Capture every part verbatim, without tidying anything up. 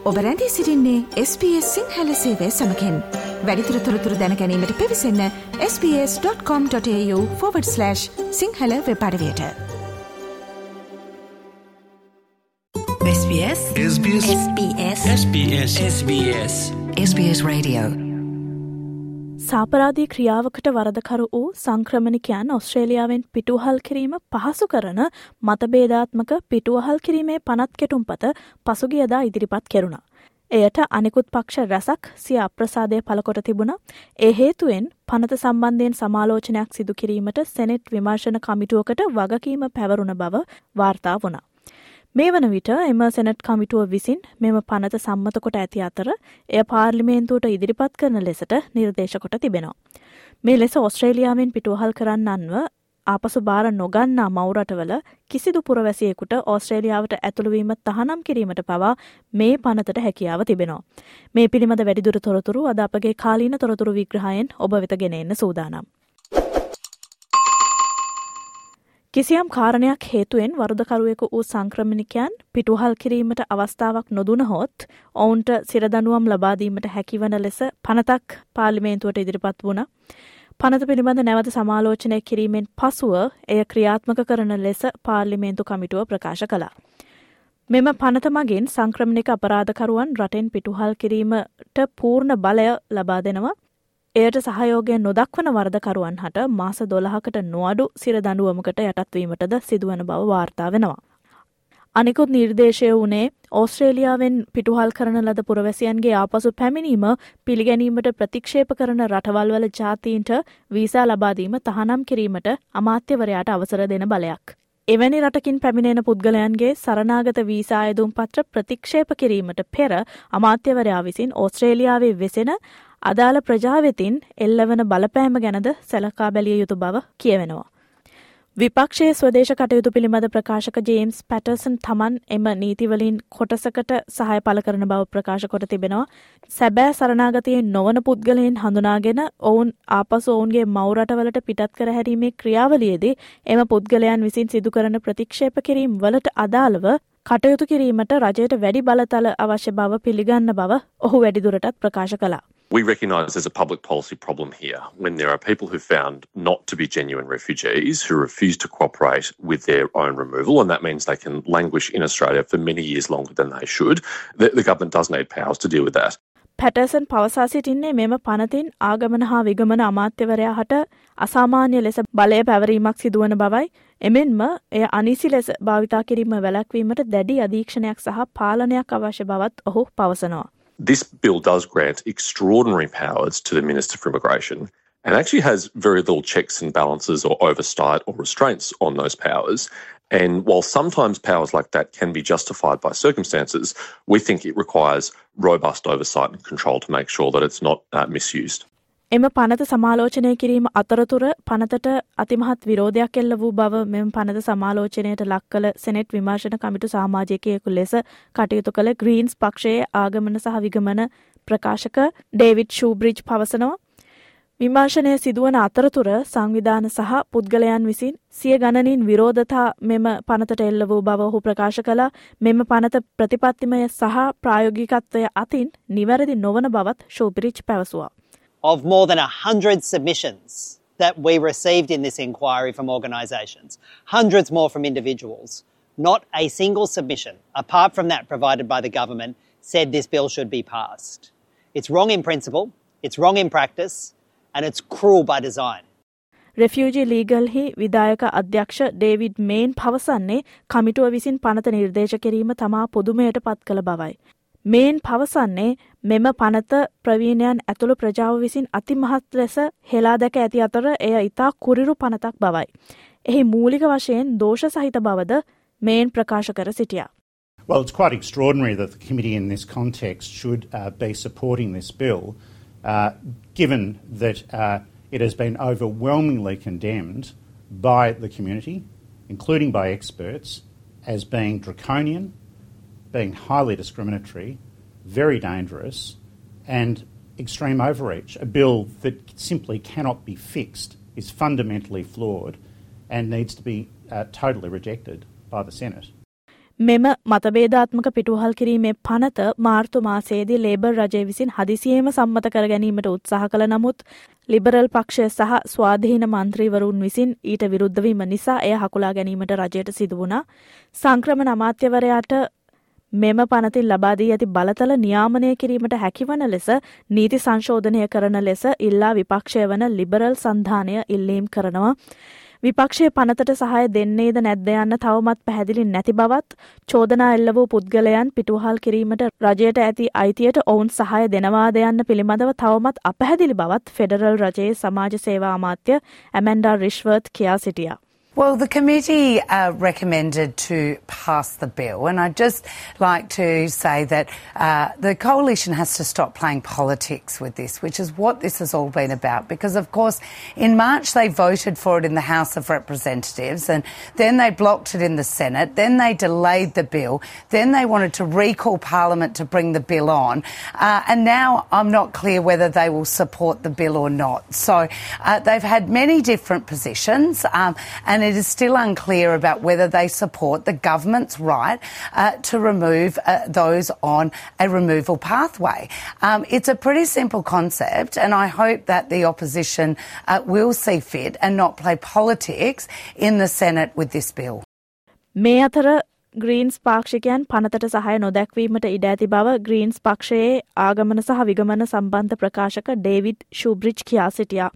ඔබ රැඳී සිටින්නේ S B S සිංහල සේවය සමගින්. වැඩිදුර තොරතුරු දැන ගැනීමට පිවිසන්න s b s dot com dot a u forward slash Sinhala web අඩවියට. SBS SBS SBS SBS SBS SBS Radio. සාපරාධී ක්‍රියාවකට වරදකරු වූ සංක්‍රමණිකයන් ඔස්ට්‍රේලියාවෙන් පිටුවහල් කිරීම පහසු කරන මතභේදාත්මක පිටුවහල් කිරීමේ පනත් කෙටුම්පත පසුගියදා ඉදිරිපත් කෙරුණා. එයට අනෙකුත් පක්ෂ රැසක් සිය අප්‍රසාදය පළකොට තිබුණා. ඒ හේතුවෙන් පනත සම්බන්ධයෙන් සමාලෝචනයක් සිදු කිරීමට සෙනෙට් විමර්ශන කමිටුවකට වගකීම පැවරුණ බව වාර්තා වුණා. මේ වන විට එම සෙනට් කමිටුව විසින් මෙම පනත සම්මත කොට ඇති අතර එය පාර්ලිමේන්තුවට ඉදිරිපත් කරන ලෙසට නිර්දේශ කොට තිබෙනවා. මේ ලෙස ඔස්ට්‍රේලියාවෙන් පිටුවහල් කරන්නන්ව ආපසු බාර නොගන්නා මවුරටවල කිසිදු පුරවැසියෙකුට ඔස්ට්‍රේලියාවට ඇතුළුවීම තහනම් කිරීමට පවා මේ පනතට හැකියාව තිබෙනවා. මේ පිළිබඳ වැඩිදුර තොරතුරු අද අපගේ කාලීන තොරතුරු විග්‍රහයෙන් ඔබ වෙත ගෙන එන්න සූදානම්. කිසියම් කාරණයක් හේතුවෙන් වරදකරුවෙකු වූ සංක්‍රමණිකයන් පිටුවහල් කිරීමට අවස්ථාවක් නොදුනහොත් ඔවුන්ට සිරදඬුවම් ලබා දීමට හැකිවන ලෙස පනතක් පාර්ලිමේන්තුවට ඉදිරිපත් වුණා. පනත පිළිබඳ නැවත සමාලෝචනය කිරීමෙන් පසුව එය ක්‍රියාත්මක කරන ලෙස පාර්ලිමේන්තු කමිටුව ප්‍රකාශ කළා. මෙම පනත මගින් සංක්‍රමණික අපරාධකරුවන් රටෙන් පිටුවහල් කිරීමට පූර්ණ බලය ලබා දෙනවා. එයට සහයෝගය නොදක්වන වරදකරුවන් හට මාස දොළහකට නොඅඩු සිරදඬුවමකට යටත්වීමටද සිදුවන බව වාර්තා වෙනවා. අනිකුත් නිර්දේශය වුණේ ඕස්ට්‍රේලියාවෙන් පිටුවහල් කරන ලද පුරවැසියන්ගේ ආපසු පැමිණීම පිළිගැනීමට ප්‍රතික්ෂේප කරන රටවල්වල ජාතීන්ට වීසා ලබා දීම තහනම් කිරීමට අමාත්‍යවරයාට අවසර දෙන බලයක්. එවැනි රටකින් පැමිණෙන පුද්ගලයන්ගේ සරණාගත වීසා අයදුම් පත්‍ර ප්‍රතික්ෂේප කිරීමට පෙර අමාත්‍යවරයා විසින් ඕස්ට්‍රේලියාවේ වෙසෙන අදාළ ප්‍රජාවෙතින් එල්ලවන බලපෑම ගැනද සැලකා බැලිය යුතු බව කියවෙනවා. විපක්ෂයේ ස්වදේශ කටයුතු පිළිබඳ ප්‍රකාශක ජේම්ස් පැටර්සන් තමන් එම නීතිවලින් කොටසකට සහාය පළ කරන බව ප්‍රකාශ කොට තිබෙනවා. සැබෑ සරණාගතයෙන් නොවන පුද්ගලයන් හඳුනාගෙන ඔවුන් ආපසු ඔවුන්ගේ මවුරටවලට පිටත් කර හැරීමේ ක්‍රියාවලියේදී එම පුද්ගලයන් විසින් සිදු කරන ප්‍රතික්ෂේප කිරීම වලට අදාළව කටයුතු කිරීමට රජයට වැඩි බලතල අවශ්‍ය බව පිළිගන්න බව ඔහු වැඩිදුරටත් ප්‍රකාශ කළා. We recognise there's a public policy problem here when there are people who found not to be genuine refugees who refuse to cooperate with their own removal, and that means they can languish in Australia for many years longer than they should. The, the government does need powers to deal with that. පැටර්සන් පවසා සිටින්නේ මෙම පනතින් ආගමන හා විගමන අමාත්‍යවරයා හට අසාමාන්‍ය ලෙස බලය පැවරීමක් සිදුවන බවයි. එමෙන්ම එය අනිසි ලෙස භාවිතා කිරීම වැළැක්වීමට දැඩි අධීක්ෂණයක් සහ පාලනයක් අවශ්‍ය බවත් ඔහු පවසනවා. This bill does grant extraordinary powers to the Minister for Immigration and actually has very little checks and balances or oversight or restraints on those powers. And while sometimes powers like that can be justified by circumstances, we think it requires robust oversight and control to make sure that it's not uh, misused. එම පනත සමාලෝචනය කිරීම අතරතුර පනතට අතිමහත් විරෝධයක් එල්ල වූ බව මෙම පනත සමාලෝචනයට ලක් කළ සෙනෙට් විමර්ශන කමිටු සමාජිකයෙකු ලෙස කටයුතු කළ ග්‍රීන්ස් පක්ෂයේ ආගමන සහ විගමන ප්‍රකාශක ඩේවිඩ් ෂූබ්‍රිජ් පවසනවා. විමර්ශනය සිදුවන අතරතුර සංවිධාන සහ පුද්ගලයන් විසින් සිය ගණනින් විරෝධතා මෙම පනතට එල්ල වූ බව ඔහු ප්‍රකාශ කළා. මෙම පනත ප්‍රතිපත්තිමය සහ ප්‍රායෝගිකත්වය අතින් නිවැරදි නොවන බවත් ෂූබ්‍රිජ් පැවසුවා. Of more than one hundred submissions that we received in this inquiry from organisations, hundreds more from individuals, not a single submission, apart from that provided by the government, said this bill should be passed. It's wrong in principle, it's wrong in practice, and it's cruel by design. Refugee Legal hi විදායක අධ්‍යක්ෂ David මේන් පවසන්නේ කමිටුව විසින් පනත නිර්දේශ කිරීම තමා පුදුමයට පත් කළ බවයි. මේන් පවසන්නේ මෙම පනත ප්‍රවීණයන් ඇතුළු ප්‍රජාව විසින් අතිමහත් ලෙස හෙලා දැක ඇති අතර එය ඉතා කුරිරු පනතක් බවයි. එහි මූලික වශයෙන් දෝෂ සහිත බවද මේන් ප්‍රකාශ කර සිටියා. Well, it's quite extraordinary that the committee in this context should uh, be supporting this bill, uh, given that uh, it has been overwhelmingly condemned by the community, including by experts, as being draconian, being highly discriminatory, very dangerous, and extreme overreach. A bill that simply cannot be fixed, is fundamentally flawed, and needs to be uh, totally rejected by the Senate. මෙම මතභේදාත්මක පිටුවහල් කිරීමේ පනත මාර්තු මාසයේදී labour රජය විසින් හදිසියේම සම්මත කර ගැනීමට උත්සාහ කළ නමුත් ලිබරල් පක්ෂය සහ ස්වාධීන මන්ත්‍රීවරුන් විසින් ඊට විරුද්ධ වීම නිසා එය හකුලා ගැනීමට රජයට සිදු වුණා. සංක්‍රමණ අමාත්‍යවරයාට මෙම පනතින් ලබා දී ඇති බලතල නියාමනය කිරීමට හැකිවන ලෙස නීති සංශෝධනය කරන ලෙස ඉල්ලා විපක්ෂය වන ලිබරල් සන්ධානය ඉල්ලීම් කරනවා. විපක්ෂයේ පනතට සහාය දෙන්නේද නැද්ද යන්න තවමත් පැහැදිලි නැති බවත් චෝදනා එල්ල වූ පුද්ගලයන් පිටුවහල් කිරීමට රජයට ඇති අයිතියට ඔවුන් සහාය දෙනවාද යන්න පිළිබඳව තවමත් අපැහැදිලි බවත් ෆෙඩරල් රජයේ සමාජ සේවා අමාත්‍ය ඇමන්ඩා රිශ්වර්ත් කියා සිටියා. Well, the committee uh, recommended to pass the bill, and I'd just like to say that uh, the coalition has to stop playing politics with this, which is what this has all been about. Because, of course, in March they voted for it in the House of Representatives, and then they blocked it in the Senate, then they delayed the bill, then they wanted to recall Parliament to bring the bill on, uh, and now I'm not clear whether they will support the bill or not. So uh, they've had many different positions, um, and it is still unclear about whether they support the government's right uh, to remove uh, those on a removal pathway. Um, it's a pretty simple concept, and I hope that the opposition uh, will see fit and not play politics in the Senate with this bill. මේ අතර Greens පාක්ෂිකයන් පනතට සහාය නොදැක්වීමට ඉඩ ඇති බව Greens පක්ෂයේ ආගමන සහ විගමන සම්බන්ධ ප්‍රකාශක David ෂූබ්‍රිජ් කියා සිටියා.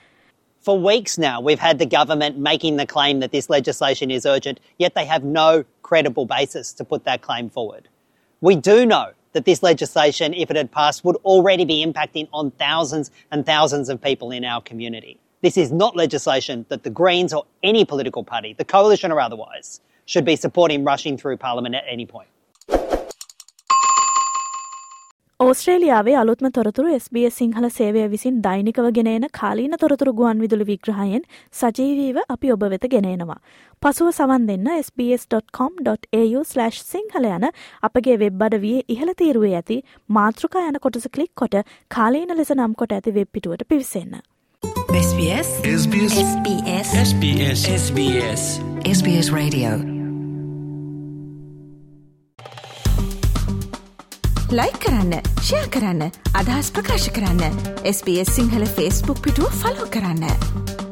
For weeks now, we've had the government making the claim that this legislation is urgent, yet they have no credible basis to put that claim forward. We do know that this legislation, if it had passed, would already be impacting on thousands and thousands of people in our community. This is not legislation that the Greens or any political party, the coalition or otherwise, should be supporting rushing through Parliament at any point. ඕස්ට්‍රේලියාවේ අලුත්ම තොරතුරු S B S Sinhala සේවය විසින් දෛනිකව ගෙනෙන කාලීන තොරතුරු ගුවන් විදුලි විග්‍රහයෙන් සජීවීව අපි ඔබ වෙත ගෙනෙනවා. පසුව සවන් දෙන්න S B S dot com dot A U slash Sinhala යන අපගේ වෙබ් අඩවියේ ඉහළ තීරුවේ ඇති මාතෘකා යන කොටස ක්ලික් කොට කාලීන ලෙස නම් කොට ඇති වෙබ් පිටුවට පිවිසෙන්න. S B S S B S S B S S B S S B S S B S Radio like කරන්න, ෂෙයා කරන්න, අදහස් ප්‍රකාශ කරන්න. S B S Sinhala Facebook පිටුව ෆලෝ කරන්න.